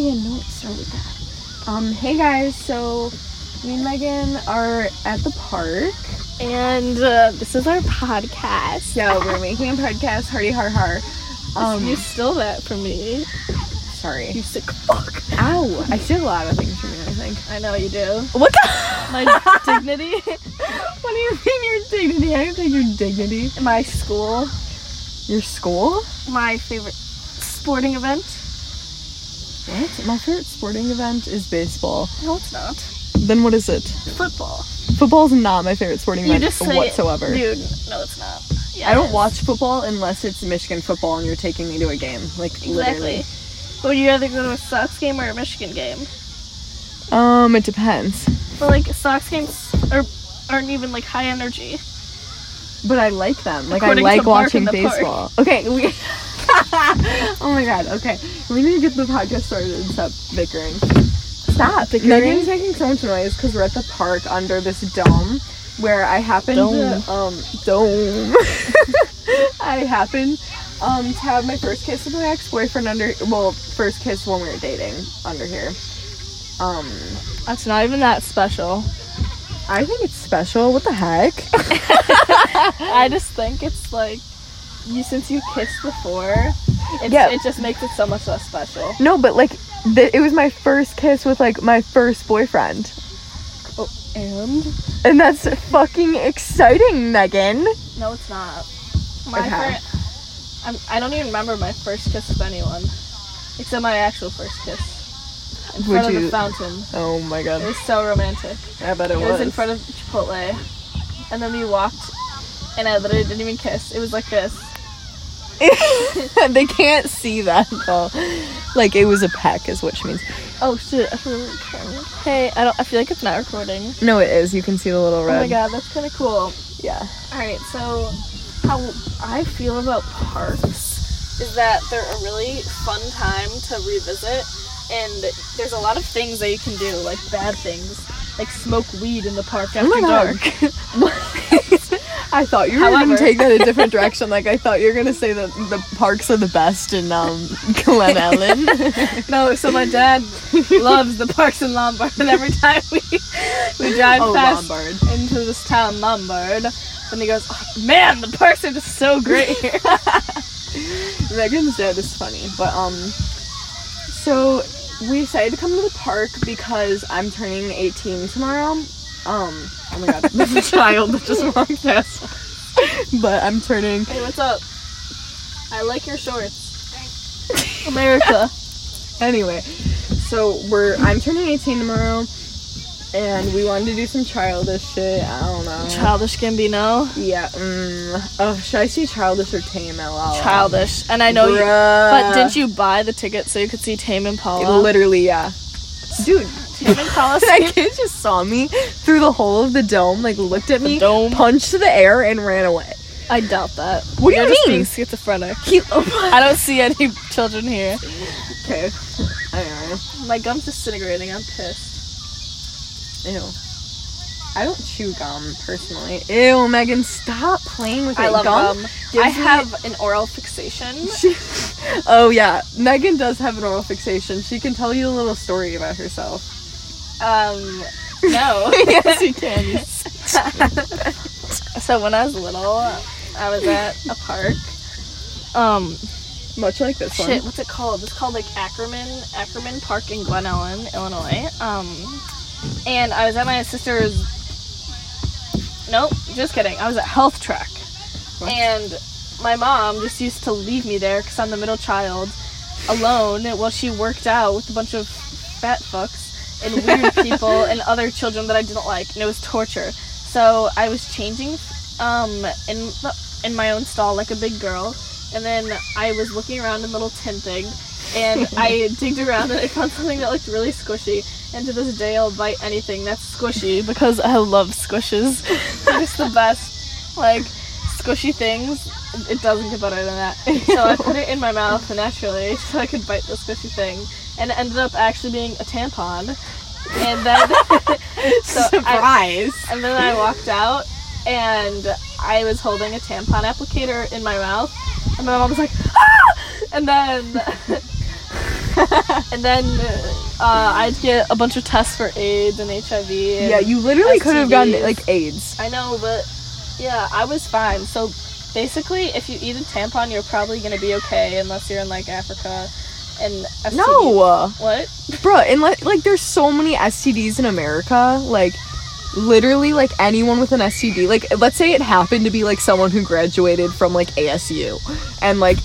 Megan, don't start with that. Hey guys, so me and Megan are at the park. And this is our podcast. Yeah, we're making a podcast, Hardy Har Har. You stole that from me. Sorry. You sick fuck. Ow! I steal a lot of things from you, I think. I know you do. What the? My dignity. What do you mean your dignity? I don't think your dignity. My school. Your school? My favorite sporting event. What? My favorite sporting event is baseball. No, it's not. Then what is it? Football. Football's not my favorite sporting event just say whatsoever. Dude, no, it's not. Yeah, I don't watch football unless it's Michigan football and you're taking me to a game. Like, literally. But would you rather go to a Sox game or a Michigan game? It depends. But, like, Sox games aren't even, like, high energy. But I like them. Like, According I like to Mark watching in the baseball. Park. Okay, we... Oh my god, okay. We need to get the podcast started and stop bickering. Stop bickering. Megan's making so much noise because we're at the park under this dome where I happen to, dome. I happen, to have my first kiss with my ex-boyfriend first kiss when we were dating under here. That's not even that special. I think it's special. What the heck? I just think it's like, since you kissed before, it just makes it so much less special. No, but like, it was my first kiss with like my first boyfriend. Oh, and that's fucking exciting, Megan. No, it's not. I don't even remember my first kiss with anyone, except my actual first kiss. In front of the fountain. Oh my god. It was so romantic. I bet it was. It was in front of Chipotle. And then we walked, and I literally didn't even kiss. It was like this. They can't see that, though. Like, it was a peck, is what she means. Oh, shit. Hey, I feel like it's not recording. No, it is. You can see the little red. Oh my god, that's kind of cool. Yeah. Alright, so how I feel about parks is that they're a really fun time to revisit. And there's a lot of things that you can do, like bad things, like smoke weed in the park after dark. I thought you were going to take that a different direction. Like, I thought you were going to say that the parks are the best in Glen Ellen. No, so my dad loves the parks in Lombard, and every time we drive past Lombard. Into this town, Lombard, then he goes, oh, man, the parks are just so great here. Megan's dad is funny, but, so we decided to come to the park because I'm turning 18 tomorrow. Oh my god, there's a child that just walked past. But I'm turning... Hey, what's up? I like your shorts. America. Anyway, so I'm turning 18 tomorrow, and we wanted to do some childish shit. I don't know. Childish Gambino? Yeah. Should I say childish or Tame? LOL. Childish. And I know you... But did you buy the ticket so you could see Tame Impala? Literally, yeah. Dude, Tame Impala. That kid just saw me through the hole of the dome, like looked at me, punched the air, and ran away. I doubt that. What do you mean? Just being schizophrenic. I don't see any children here. Okay. I don't know. My gum's disintegrating. I'm pissed. Ew. I don't chew gum, personally. Ew, Megan, stop playing with it. I love gum. I have an oral fixation. Oh, yeah. Megan does have an oral fixation. She can tell you a little story about herself. No. Yes, you can. So when I was little, I was at a park. Much like this one. Shit, what's it called? It's called, like, Ackerman Park in Glen Ellen, Illinois. And I was at my sister's... Nope, just kidding. I was at Health Track. What? And my mom just used to leave me there because I'm the middle child, alone, while she worked out with a bunch of fat fucks and weird people and other children that I didn't like, and it was torture. So I was changing in my own stall like a big girl, and then I was looking around in a little tin thing, and I digged around and I found something that looked really squishy. And to this day, I'll bite anything that's squishy because I love squishes. They're just the best. Like, squishy things, it doesn't get better than that. So I put it in my mouth naturally so I could bite the squishy thing. And it ended up actually being a tampon. And then... Surprise! And then I walked out, and I was holding a tampon applicator in my mouth. And my mom was like, ah! And then... And then I'd get a bunch of tests for AIDS and HIV. And yeah, you literally could have gotten, STDs. like, AIDS. I know, but yeah, I was fine. So basically, if you eat a tampon, you're probably gonna be okay, unless you're in like Africa. And STDs. No! What? Bro, and like, there's so many STDs in America, like, literally, like, anyone with an STD, like, let's say it happened to be, like, someone who graduated from, like, ASU, and, like,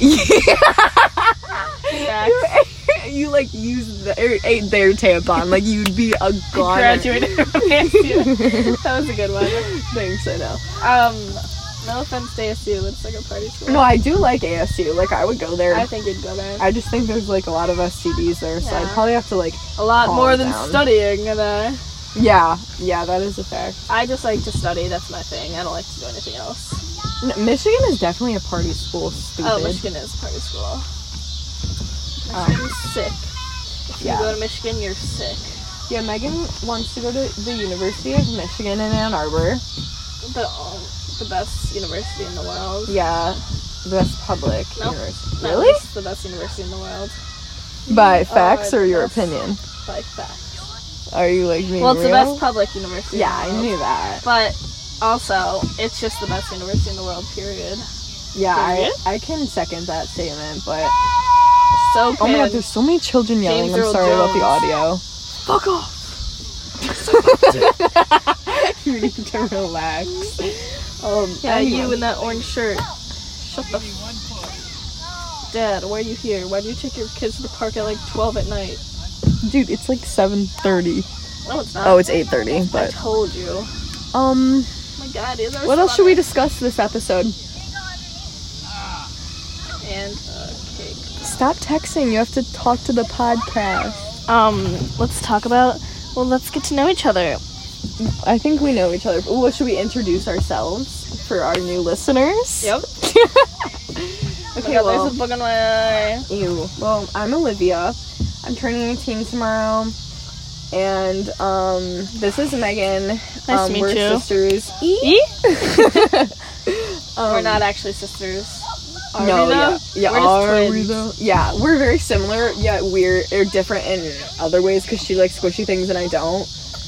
you like, use ate their tampon, like, you'd be a goner. Graduated from ASU. That was a good one. Thanks, I know. No offense to ASU, it's like a party school. No, I do like ASU, like, I would go there. I think you'd go there. I just think there's, like, a lot of STDs there, so I'd Yeah. probably have to, like, A lot calm more than down. studying, and Yeah, that is a fact. I just like to study, that's my thing. I don't like to do anything else. Michigan is definitely a party school, stupid. Oh, Michigan is a party school. Michigan's sick. If you yeah. go to Michigan, you're sick. Yeah, Megan wants to go to the University of Michigan in Ann Arbor. The best university in the world. Yeah, the best public Nope. university. No, Really? it's the best university in the world. By facts or the your best- opinion? By facts. Are you, like, being Well, it's real? the best public university Yeah, in the I world. knew that. But also, it's just the best university in the world, period. Yeah, Period? I can second that statement, but... So Oh my god, can there's so many children yelling. James I'm Earl sorry about the Jones. audio. Fuck off! You need to relax. Yeah, anyway. you in that orange shirt. Shut the Dad, why are you here? Why do you take your kids to the park at like 12 at night? Dude, it's like 7:30. No, it's not. Oh, it's 8:30, I but... told you. Oh My God, is there what else should we discuss this episode? And cake. Stop texting. You have to talk to the podcast. Let's talk about. Well, let's get to know each other. I think we know each other. What should we introduce ourselves for our new listeners? Yep. Okay, God, well, there's a bug on my eye. ew. Well, I'm Olivia. I'm turning 18 tomorrow. And, this is Megan. Nice to meet we're you. sisters. We're not actually sisters. Are No, we though? yeah. We're just Are we twins. though? Yeah, we're very similar, yet we're different in other ways because she likes squishy things and I don't.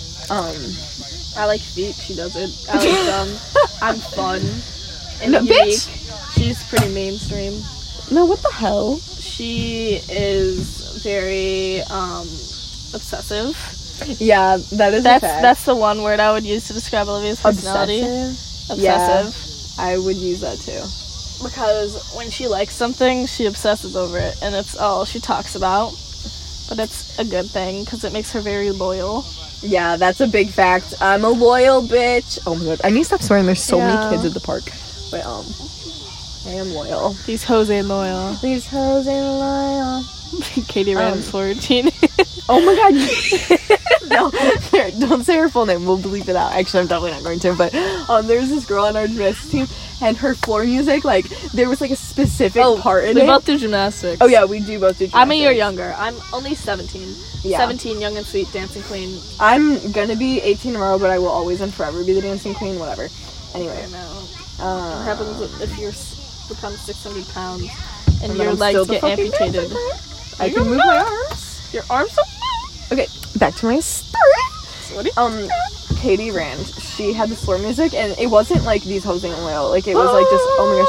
I like feet, she doesn't. I like them. I'm fun. And No, unique. bitch! She's pretty mainstream. No, what the hell? She is very obsessive. Yeah, that is a fact. That's the one word I would use to describe Olivia's personality. Obsessive? Obsessive. Yeah, I would use that too. Because when she likes something, she obsesses over it, and it's all she talks about. But it's a good thing because it makes her very loyal. Yeah, that's a big fact. I'm a loyal bitch. Oh my god, I need to stop swearing. There's so Yeah. many kids at the park. But I am loyal. These hoes ain't loyal. These hoes ain't loyal. Katie Rand's 14. Oh my god. No, here, don't say her full name. We'll bleep it out. Actually, I'm definitely not going to. But there's this girl on our gymnastics team, and her floor music, like, there was like a specific part in we it. both do gymnastics. Oh yeah, we do both do gymnastics. I'm a year younger. I'm only 17. Yeah. 17, young and sweet, dancing queen. I'm gonna be 18 tomorrow, but I will always and forever be the dancing queen, whatever. Anyway. I know. What happens if you become 600 pounds and then your I'm legs still the get fucking amputated? I can move my arms. Your arms are... Okay, back to my story. What? Katie Rand, she had the floor music, and it wasn't like these hoes ain't loyal. Like, it was like just, oh my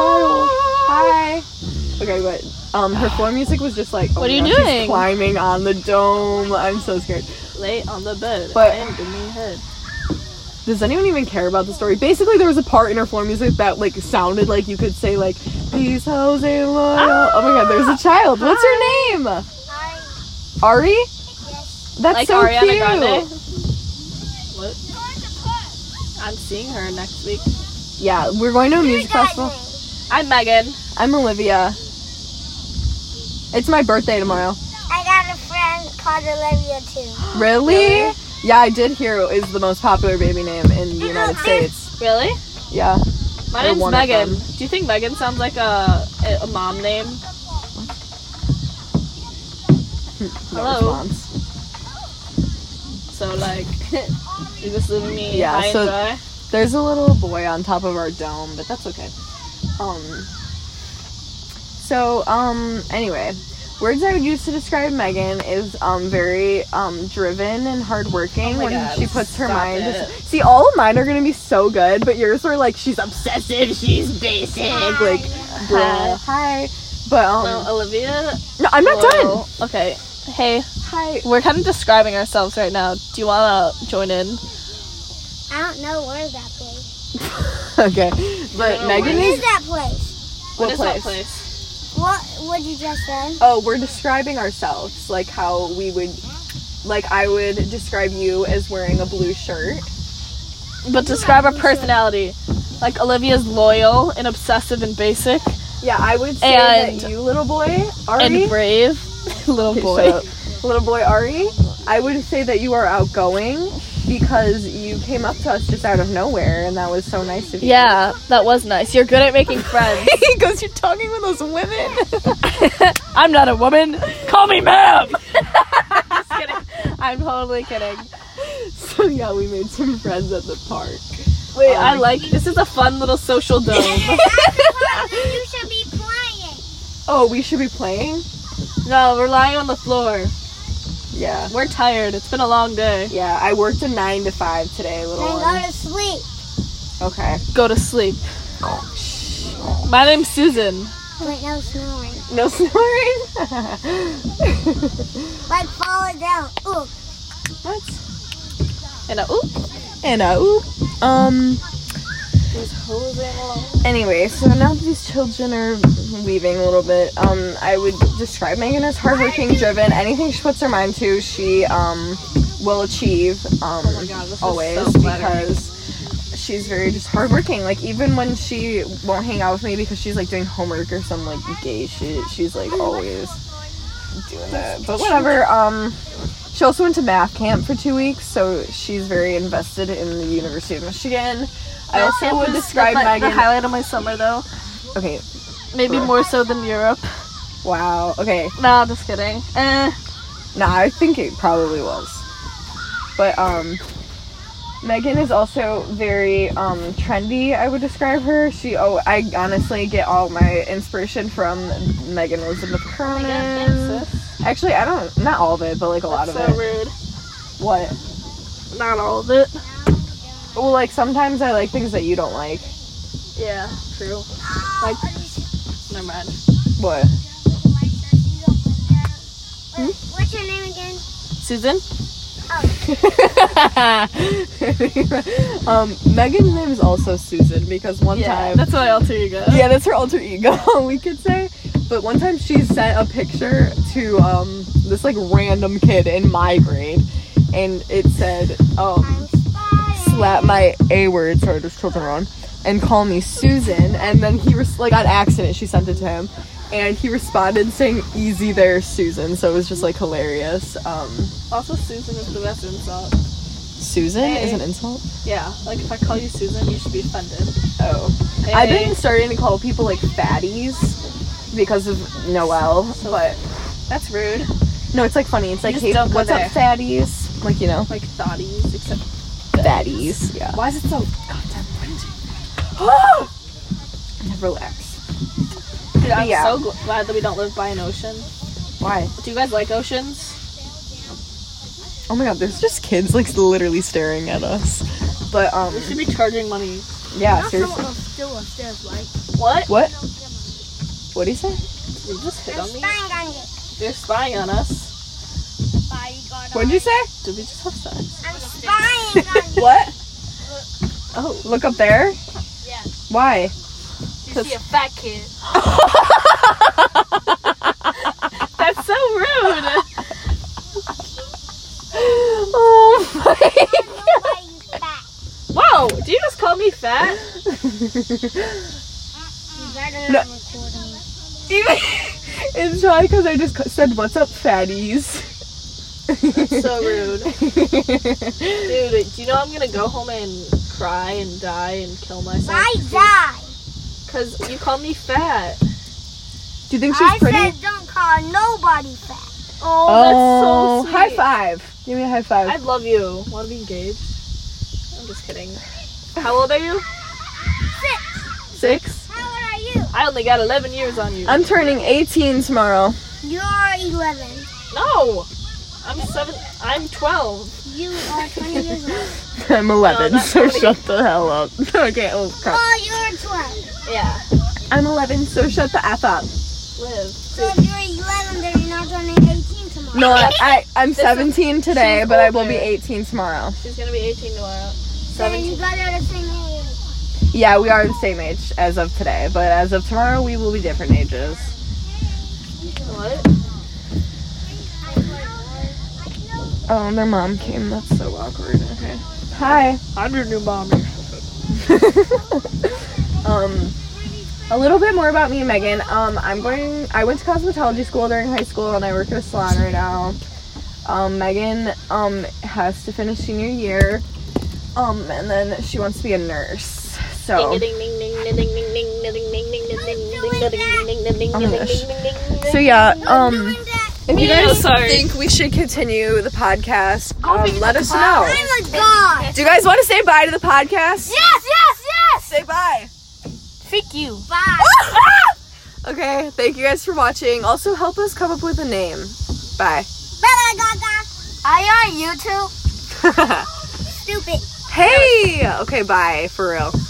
gosh, there's a child. Hi. Okay, but her floor music was just like, oh What my are you gosh, she's doing? climbing on the dome. I'm so scared. Lay on the bed. But- I am giving me a head. Does anyone even care about the story? Basically, there was a part in her floor music that like sounded like you could say like, these hoes ain't loyal. Oh my god, there's a child. What's her name? Ari? That's Like so Ariana cute. Grande? What? I'm seeing her next week. Yeah, we're going to a music festival. I'm Megan. I'm Olivia. It's my birthday tomorrow. I got a friend called Olivia too. Really? Yeah, I did hear is the most popular baby name in the United States. Really? Yeah. My Or name's one of Megan. them. Do you think Megan sounds like a mom name? No Hello? response. So like, you just leaving me Yeah, high so- and dry? There's a little boy on top of our dome, but that's okay. Anyway, words I would use to describe Megan is very driven and hardworking when God, she puts her stop mind. it. See, all of mine are gonna be so good, but yours are like she's obsessive, she's basic, like bro. Hi, but No, Olivia. no, I'm not done. Okay. Hey, Hi. we're kind of describing ourselves right now. Do you want to join in? I don't know where's that place. Okay, but know Megan What is is that place? What is place? that place? What would you just say? Oh, we're describing ourselves, like how we would, like I would describe you as wearing a blue shirt. But describe our personality. Like Olivia's loyal and obsessive and basic Yeah, I would say And- that you, little boy, Ari. and brave. Little Okay, boy. shut up. Little boy Ari, I would say that you are outgoing because you came up to us just out of nowhere, and that was so nice of you. Yeah, that was nice. You're good at making friends. He goes, "You're talking with those women." I'm not a woman. Call me ma'am. Just kidding. I'm totally kidding. So yeah, we made some friends at the park. Wait, I like this is a fun little social dome. You should be playing. Oh, we should be playing. No, we're lying on the floor. Yeah, We're tired. It's been a long day. yeah. I worked a 9 to 5 today, little Then one. go to sleep. Okay. Go to sleep. My name's Susan. Wait, no snoring. No snoring. Like fall it down. Ooh. What? And oop. And anyway, so now that these children are leaving a little bit, I would describe Megan as hardworking, driven. Anything she puts her mind to, she will achieve. Oh my God, this is Always, so flattering. because she's very just hardworking. Like even when she won't hang out with me because she's like doing homework or some like gay shit, she's like always doing that. But whatever. She also went to math camp for 2 weeks, so she's very invested in the University of Michigan. I also would describe the Megan. highlight of my summer though. Okay. Maybe more so than Europe. Wow. Okay. No, just kidding. Nah, I think it probably was. But Megan is also very trendy, I would describe her. I honestly get all my inspiration from Megan Elizabeth Cronin. Actually, not all of it, but like a lot of so it. rude. What? Not all of it. Well, like sometimes I like things that you don't like. Yeah, true. Like, never mind. What? What's your name again? Susan? Megan's name is also Susan because one time. that's my alter ego. Yeah, that's her alter ego, we could say. But one time she sent a picture to this like random kid in my grade, and it said, slap my A word, sorry, there's children around, and call me Susan. And then he was like on accident, she sent it to him, and he responded saying, "Easy there, Susan." So it was just like hilarious. Also, Susan is the best insult. Susan is an insult? Yeah, like if I call you Susan, you should be offended. Oh. Hey. I've been starting to call people like fatties because of Noelle, but That's rude. no, it's like funny. It's like, just hey, don't go what's there. up, fatties? Like, you know, Like thotties, except fatties. Yeah. Why is it so goddamn windy? Relax. Dude, I'm Yeah. so glad that we don't live by an ocean. Why? Do you guys like oceans? Oh my god, there's just kids like literally staring at us. But We should be charging money. yeah, seriously. Still upstairs, like. What? What? What do you say? You just hit I'm on me. spying on you. You're spying on us. What'd you say? Did we just have sex? I'm spying on you. What? Oh, Look up there? Yeah. Why? You see a fat kid. that's so rude. Oh my I don't know why you fat. Whoa, did you just call me fat? You better No. not record me. It's probably because I just said, "What's up, fatties?" That's so rude. Dude, do you know I'm gonna go home and cry and die and kill myself? I die. Because you called me fat. Do you think she's pretty? I said don't call nobody fat. Oh, that's so sweet. High five. Give me a high five. I love you. Want to be engaged? I'm just kidding. How old are you? 6. 6. How old are you? I only got 11 years on you. I'm turning 18 tomorrow. You're 11. No! I'm 12. You are 20 years old. I'm 11, No, not so 20. shut the hell up. Okay, oh crap. Oh, you're 12. Yeah. I'm 11, so shut the F up. Live. So if you're 11, then you're not turning 18 tomorrow. No, I'm 17 today, she's but I will be older. 18 tomorrow. She's gonna be 18 tomorrow. Then you 17. guys are the same age. Yeah, we are the same age as of today, but as of tomorrow, we will be different ages. What? Oh, their mom came. That's so awkward. Okay. Hi. I'm your new mommy. A little bit more about me and Megan. I went to cosmetology school during high school, and I work at a salon right now. Megan, has to finish senior year, and then she wants to be a nurse. So. So yeah, if you guys think we should continue the podcast, let us know. Oh my god. Do you guys want to say bye to the podcast? Yes, yes, yes. Say bye. Freak you. Bye. Okay, thank you guys for watching. Also, help us come up with a name. Bye. Bye, Gaga. Are you on YouTube? Stupid. Hey! Okay, bye, for real.